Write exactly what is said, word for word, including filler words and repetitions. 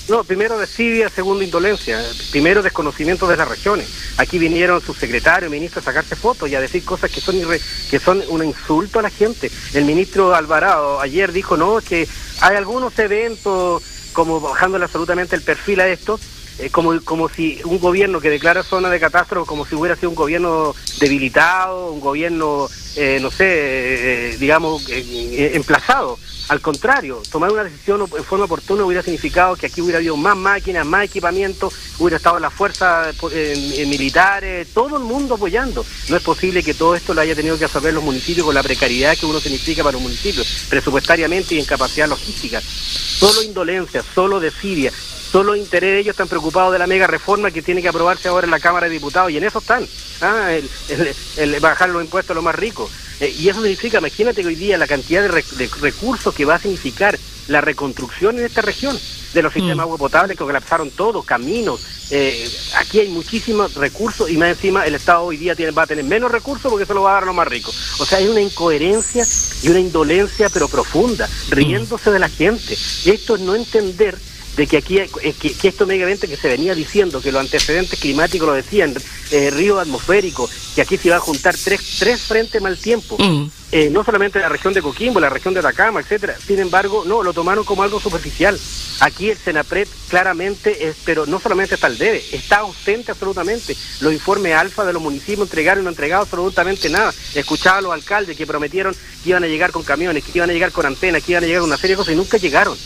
No, primero desidia, segundo indolencia, primero desconocimiento de las regiones. Aquí vinieron sus secretarios, ministros a sacarse fotos y a decir cosas que son irre, que son un insulto a la gente. El ministro Alvarado ayer dijo, no, que hay algunos eventos, como bajándole absolutamente el perfil a esto, eh, como, como si un gobierno que declara zona de catástrofe, como si hubiera sido un gobierno debilitado, un gobierno, eh, no sé, eh, digamos, eh, eh, emplazado. Al contrario, tomar una decisión en forma oportuna hubiera significado que aquí hubiera habido más máquinas, más equipamiento, hubiera estado las fuerzas eh, eh, militares, todo el mundo apoyando. No es posible que todo esto lo haya tenido que absorber los municipios con la precariedad que uno significa para los municipios, presupuestariamente y en capacidad logística. Solo indolencia, solo desidia, solo interés de ellos están preocupados de la mega reforma que tiene que aprobarse ahora en la Cámara de Diputados, y en eso están, ah, el, el, el bajar los impuestos a los más ricos. Eh, y eso significa, imagínate que hoy día la cantidad de, rec de recursos que va a significar la reconstrucción en esta región, de los sistemas mm. agua potable que colapsaron todos, caminos, eh, aquí hay muchísimos recursos y más encima el Estado hoy día tiene, va a tener menos recursos porque se lo va a dar a los más ricos. O sea, hay una incoherencia y una indolencia pero profunda, riéndose mm. de la gente. Esto es no entender de que aquí, que, que esto megamente que se venía diciendo, que los antecedentes climáticos lo decían, eh, río atmosférico, que aquí se iba a juntar tres, tres frentes mal tiempo, mm. eh, no solamente la región de Coquimbo, la región de Atacama, etcétera. Sin embargo, no, lo tomaron como algo superficial. Aquí el Senapred claramente, es, pero no solamente está al debe, está ausente absolutamente. Los informes alfa de los municipios entregaron y no han entregado absolutamente nada. Escuchaba a los alcaldes que prometieron que iban a llegar con camiones, que iban a llegar con antenas, que iban a llegar con una serie de cosas y nunca llegaron.